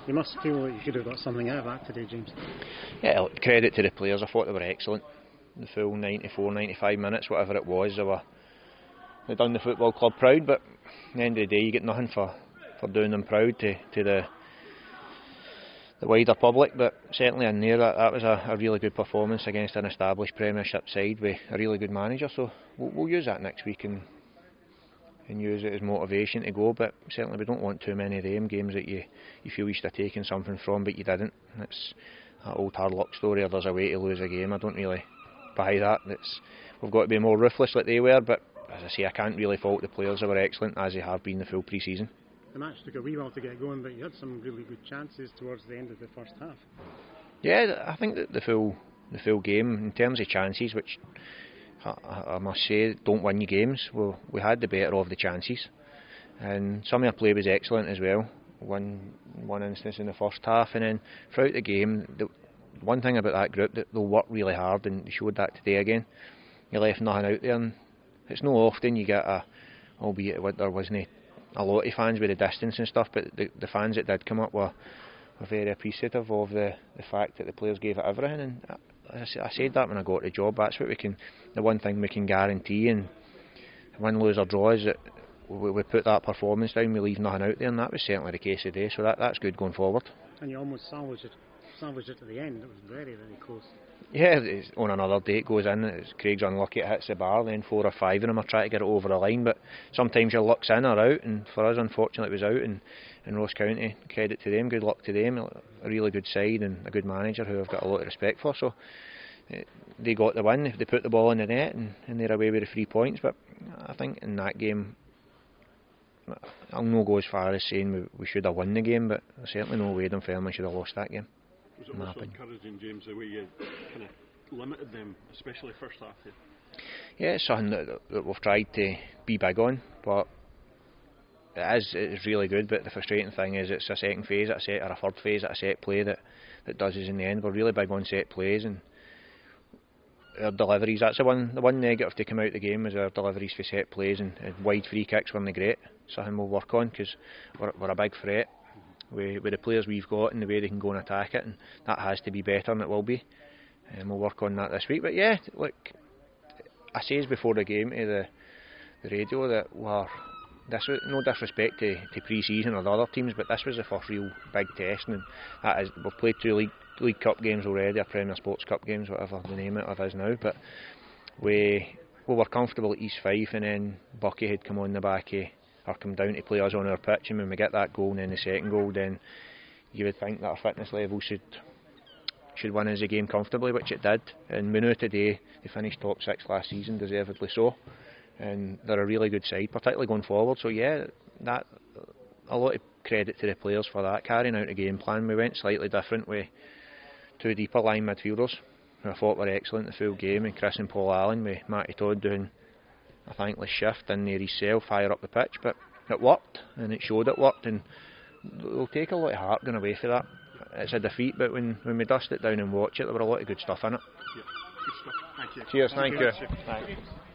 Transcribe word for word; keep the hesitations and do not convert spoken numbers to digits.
You must feel that you could have got something out of that today, James. Yeah, credit to the players. I thought they were excellent. The full ninety-four, ninety-five minutes, whatever it was, they were they done the football club proud. But at the end of the day, you get nothing for, for doing them proud to, to the the wider public. But certainly in there, that, that was a, a really good performance against an established Premiership side with a really good manager. So we'll, we'll use that next week and and use it as motivation to go. But certainly we don't want too many of them games that you, you feel you should have taken something from but you didn't. It's that old hard luck story, or there's a way to lose a game. I don't really buy that. It's, we've got to be more ruthless like they were, but as I say, I can't really fault the players. They were excellent, as they have been the full pre-season. The match took a wee while to get going, but you had some really good chances towards the end of the first half. Yeah, I think that the full the full game, in terms of chances, which I, I must say don't win you games, well, we had the better of the chances, and some of our play was excellent as well. One one instance in the first half, and then throughout the game, the one thing about that group, that they'll work really hard, and they showed that today again. You left nothing out there, and it's not often you get a, albeit there wasn't a lot of fans with the distance and stuff, but the, the fans that did come up were, were very appreciative of the, the fact that the players gave it everything. And I, I said that when I got the job. That's what we can. The one thing we can guarantee, and win, lose or draw, is that we, we put that performance down. We leave nothing out there, and that was certainly the case today. So that that's good going forward. And you almost salvaged it, salvaged it to the end. It was very very close. Yeah, it's on another day it goes in. It's Craig's unlucky, it hits the bar, then four or five of them are trying to get it over the line. But sometimes your luck's in or out, and for us, unfortunately, it was out. And in Ross County, credit to them, good luck to them. A really good side and a good manager who I've got a lot of respect for. So uh, they got the win. They put the ball in the net, and, and they're away with the three points. But I think in that game, I'll not go as far as saying we, we should have won the game, but there's certainly no way Dunfermline should have lost that game. Was it also encouraging, James, the way you kind of limited them, especially first half? Yeah, yeah, it's something that, that we've tried to be big on, but it is it's really good. But the frustrating thing is it's a second phase at a set, or a third phase at a set play that, that does us in the end. We're really big on set plays and our deliveries. That's the one the one negative to come out of the game, is our deliveries for set plays, and, and wide free kicks weren't great. Something we'll work on, because we're, we're a big threat with, with the players we've got and the way they can go and attack it, and that has to be better, and it will be. And we'll work on that this week. But yeah, look, I says before the game to the the radio that we're, this was no disrespect to, to pre-season or the other teams, but this was the first real big test, and that is, we've played two league league cup games already, or Premier Sports Cup games, whatever the name of it is now. But we we were comfortable at East Fife, and then Bucky had come on the back of, or come down to play us on our pitch, and when we get that goal and then the second goal, then you would think that our fitness level should should win us a game comfortably, which it did. And we knew today they finished top six last season, deservedly so, and they're a really good side, particularly going forward. So yeah, that a lot of credit to the players for that, carrying out a game plan. We went slightly different with two deeper line midfielders who I thought were excellent the full game, and Chris and Paul Allen, with Matty Todd doing a thankless shift in there himself, higher up the pitch. But it worked, and it showed it worked, and we'll take a lot of heart going away for that. It's a defeat, but when, when we dust it down and watch it, there were a lot of good stuff in it. Yeah, good stuff. Thank you. Cheers, thank, thank you. you. Thank you.